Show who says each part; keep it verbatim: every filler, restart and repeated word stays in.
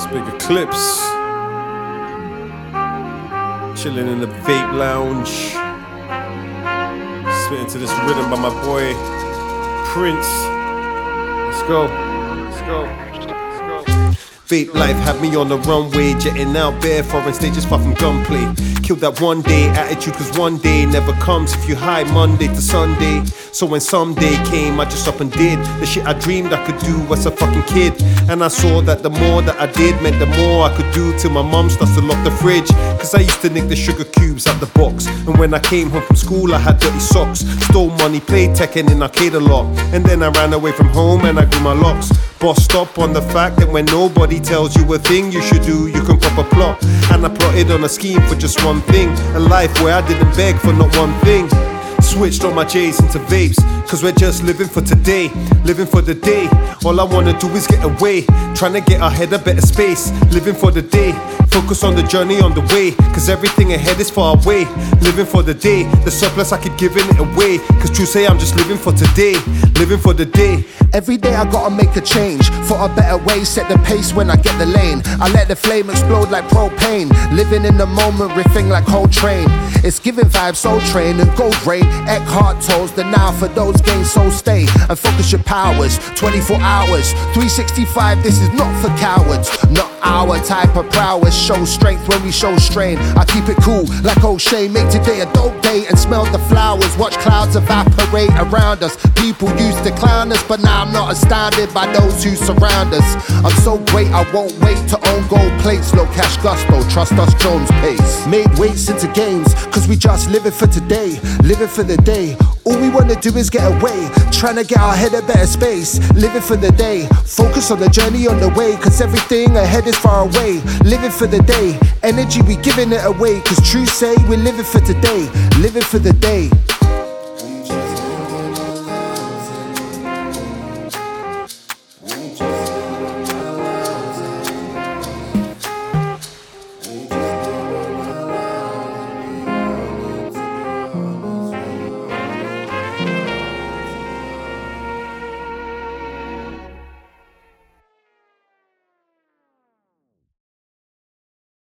Speaker 1: Big Eclipse, chilling in the vape lounge, spitting to this rhythm by my boy Prince. Let's go, let's go, let's go. Vape life had me on the runway, jetting out bare foreign stages far from gunplay. Killed that one day attitude, cause one day never comes if you high Monday to Sunday. So when someday came, I just up and did the shit I dreamed I could do as a fucking kid. And I saw that the more that I did meant the more I could do, till my mum starts to lock the fridge. Cause I used to nick the sugar cubes out the box, and when I came home from school I had dirty socks. Stole money, played Tekken in arcade a lot, and then I ran away from home and I grew my locks. Bossed up on the fact that when nobody tells you a thing you should do, you can pop a plot. And I plotted on a scheme for just one thing, a life where I didn't beg for not one thing. Switched all my J's into vapes, cause we're just living for today, living for the day. All I wanna do is get away, trying to get ahead a better space. Living for the day, focus on the journey on the way, cause everything ahead is far away. Living for the day, the surplus I could giving it away, cause true say I'm just living for today, living for the day.
Speaker 2: Every day I gotta make a change, for a better way, set the pace when I get the lane. I let the flame explode like propane, living in the moment, riffing like Coltrane. It's giving vibes, Soul Train and Gold Rain. Eckhart Tolle's the now for those gains, so stay and focus your powers. twenty-four hours, three sixty-five, this is not for cowards. Not our type of prowess, show strength when we show strain. I keep it cool like O'Shea, make today a dope day and smell the flowers. Watch clouds evaporate around us. People used to clown us, but now I'm not astounded by those who surround us. I'm so great I won't wait to own gold plates. Low cash gusto, trust us Jones pace. Made weights into games, cause we just living for today, living for the day. All we wanna do is get away, trying to get our head a better space. Living for the day, focus on the journey on the way, cause everything ahead is far away. Living for the day, energy we giving it away, cause true say we're living for today, living for the day.